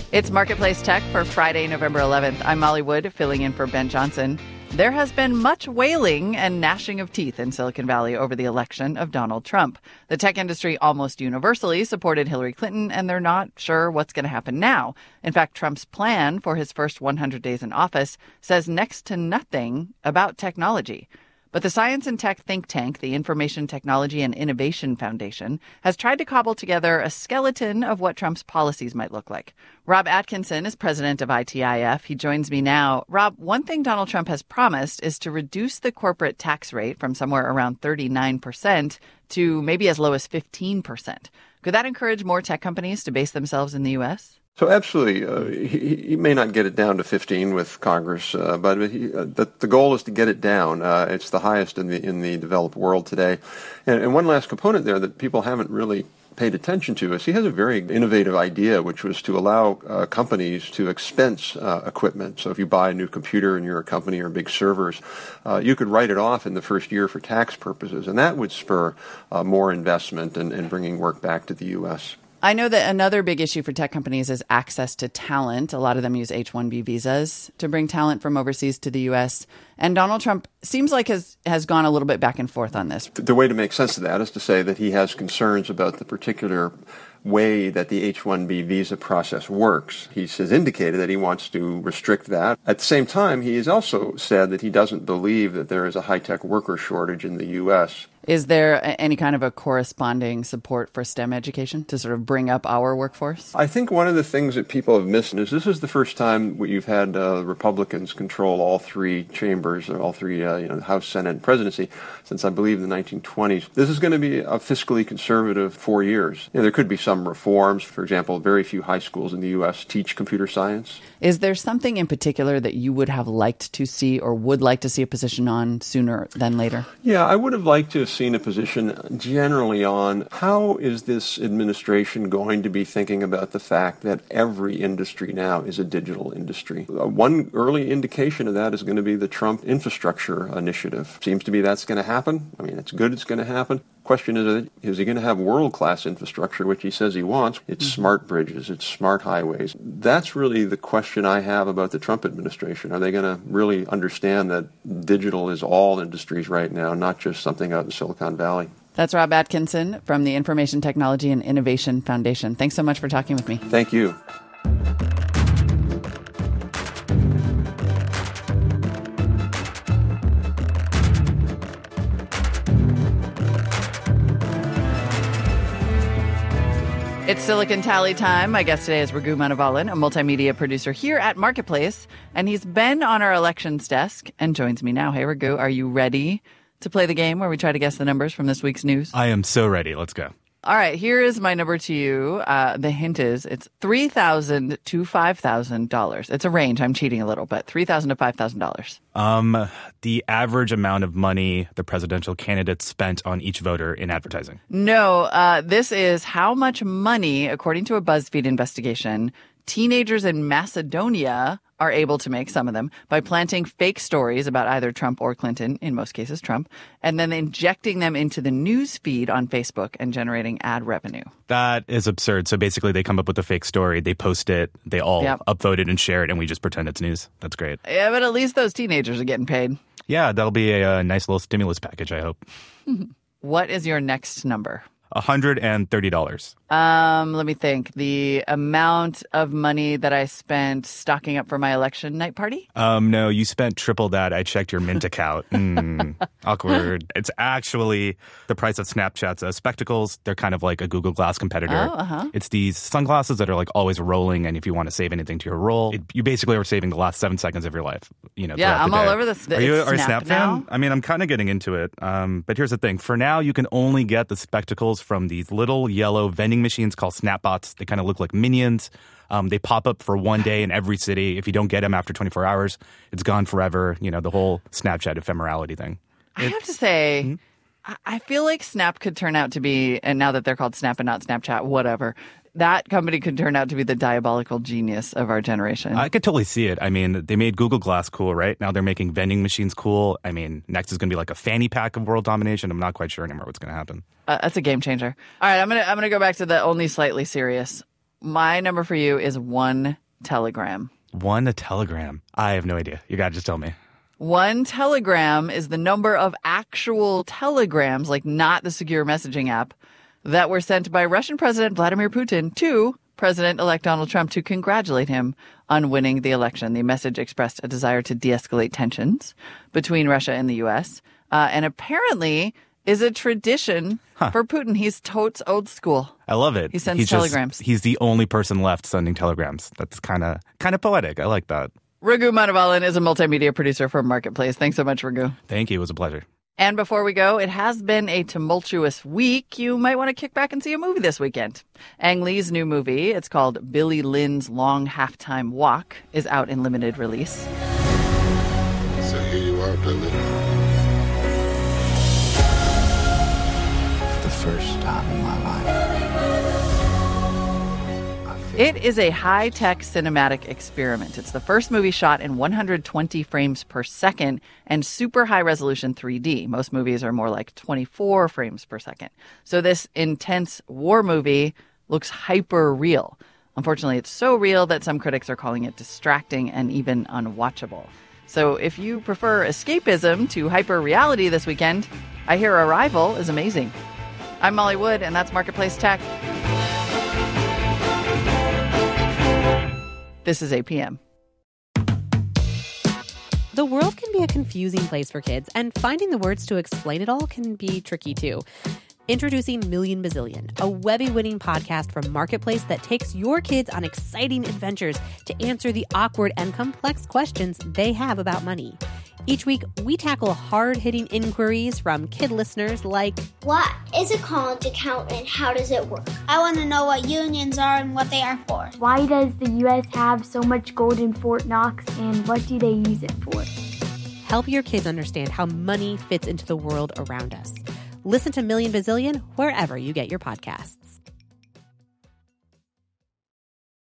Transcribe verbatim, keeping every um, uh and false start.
It's Marketplace Tech for Friday, November eleventh. I'm Molly Wood, filling in for Ben Johnson. There has been much wailing and gnashing of teeth in Silicon Valley over the election of Donald Trump. The tech industry almost universally supported Hillary Clinton, and they're not sure what's going to happen now. In fact, Trump's plan for his first one hundred days in office says next to nothing about technology. But the science and tech think tank, the Information Technology and Innovation Foundation, has tried to cobble together a skeleton of what Trump's policies might look like. Rob Atkinson is president of I T I F. He joins me now. Rob, one thing Donald Trump has promised is to reduce the corporate tax rate from somewhere around thirty-nine percent to maybe as low as fifteen percent. Could that encourage more tech companies to base themselves in the U S? So absolutely, uh, he, he may not get it down to fifteen with Congress, uh, but he, uh, the, the goal is to get it down. Uh, it's the highest in the in the developed world today. And, and one last component there that people haven't really paid attention to is he has a very innovative idea, which was to allow uh, companies to expense uh, equipment. So if you buy a new computer and you're a company or big servers, uh, you could write it off in the first year for tax purposes, and that would spur uh, more investment and, and bringing work back to the U S. I know that another big issue for tech companies is access to talent. A lot of them use H one B visas to bring talent from overseas to the U S. And Donald Trump seems like has, has gone a little bit back and forth on this. The way to make sense of that is to say that he has concerns about the particular way that the H one B visa process works. He has indicated that he wants to restrict that. At the same time, he has also said that he doesn't believe that there is a high-tech worker shortage in the U S. Is there any kind of a corresponding support for STEM education to sort of bring up our workforce? I think one of the things that people have missed is this is the first time you've had uh, Republicans control all three chambers, or all three, uh, you know, the House, Senate, and presidency since, I believe, the nineteen twenties. This is going to be a fiscally conservative four years. You know, there could be some reforms. For example, very few high schools in the U S teach computer science. Is there something in particular that you would have liked to see or would like to see a position on sooner than later? Yeah, I would have liked to have seen a position generally on how is this administration going to be thinking about the fact that every industry now is a digital industry. Uh, one early indication of that is going to be the Trump infrastructure initiative. Seems to be that's going to happen. I mean, it's good it's going to happen. Question is, is he going to have world-class infrastructure, which he says he wants? It's mm-hmm. smart bridges, it's smart highways. That's really the question I have about the Trump administration. Are they going to really understand that digital is all industries right now, not just something out in Silicon Valley? That's Rob Atkinson from the Information Technology and Innovation Foundation. Thanks so much for talking with me. Thank you. It's Silicon Tally time. My guest today is Raghu Manavalan, a multimedia producer here at Marketplace, and he's been on our elections desk and joins me now. Hey, Raghu, are you ready to play the game where we try to guess the numbers from this week's news? I am so ready. Let's go. All right, here is my number to you. Uh, the hint is it's three thousand dollars to five thousand dollars. It's a range. I'm cheating a little, but three thousand dollars to five thousand dollars. Um, the average amount of money the presidential candidate spent on each voter in advertising. No, uh, this is how much money, according to a BuzzFeed investigation, teenagers in Macedonia are able to make, some of them, by planting fake stories about either Trump or Clinton, in most cases Trump, and then injecting them into the news feed on Facebook and generating ad revenue. That is absurd. So basically they come up with a fake story, they post it, they all yep. upvote it and share it, and we just pretend it's news. That's great. Yeah, but at least those teenagers are getting paid. Yeah, that'll be a, a nice little stimulus package, I hope. What is your next number? one hundred thirty dollars. Um, let me think. The amount of money that I spent stocking up for my election night party? Um, no, you spent triple that. I checked your Mint account. Mm, awkward. It's actually the price of Snapchat's uh, spectacles. They're kind of like a Google Glass competitor. Oh, uh-huh. It's these sunglasses that are like always rolling, and if you want to save anything to your roll, it, you basically are saving the last seven seconds of your life. You know, yeah, I'm the all day. over this. Are you are a Snap now? fan? I mean, I'm kind of getting into it. Um, but here's the thing. For now, you can only get the spectacles from these little yellow vending machines called Snapbots. They kind of look like minions. Um, they pop up for one day in every city. If you don't get them after twenty-four hours, it's gone forever. You know, the whole Snapchat ephemerality thing. I have to say, mm-hmm. I feel like Snap could turn out to be, and now that they're called Snap and not Snapchat, whatever, that company could turn out to be the diabolical genius of our generation. I could totally see it. I mean, they made Google Glass cool, right? Now they're making vending machines cool. I mean, next is going to be like a fanny pack of world domination. I'm not quite sure anymore what's going to happen. Uh, that's a game changer. All right, I'm gonna I'm gonna go back to the only slightly serious. My number for you is one telegram. One a telegram. I have no idea. You gotta just tell me. One telegram is the number of actual telegrams, like not the secure messaging app, that were sent by Russian President Vladimir Putin to President-elect Donald Trump to congratulate him on winning the election. The message expressed a desire to de-escalate tensions between Russia and the U S, uh, and apparently is a tradition huh. for Putin. He's totes old school. I love it. He sends he's telegrams. Just, he's the only person left sending telegrams. That's kind of kind of poetic. I like that. Raghu Manavalan is a multimedia producer for Marketplace. Thanks so much, Raghu. Thank you. It was a pleasure. And before we go, it has been a tumultuous week. You might want to kick back and see a movie this weekend. Ang Lee's new movie, it's called Billy Lynn's Long Halftime Walk, is out in limited release. So here you are, Billy. For the first time in my life. It is a high-tech cinematic experiment. It's the first movie shot in one hundred twenty frames per second and super high-resolution three D. Most movies are more like twenty-four frames per second. So this intense war movie looks hyper-real. Unfortunately, it's so real that some critics are calling it distracting and even unwatchable. So if you prefer escapism to hyper-reality this weekend, I hear Arrival is amazing. I'm Molly Wood, and that's Marketplace Tech. This is A P M. The world can be a confusing place for kids, and finding the words to explain it all can be tricky too. Introducing Million Bazillion, a Webby-winning podcast from Marketplace that takes your kids on exciting adventures to answer the awkward and complex questions they have about money. Each week, we tackle hard-hitting inquiries from kid listeners like, what is a college account and how does it work? I want to know what unions are and what they are for. Why does the U S have so much gold in Fort Knox and what do they use it for? Help your kids understand how money fits into the world around us. Listen to Million Bazillion wherever you get your podcasts.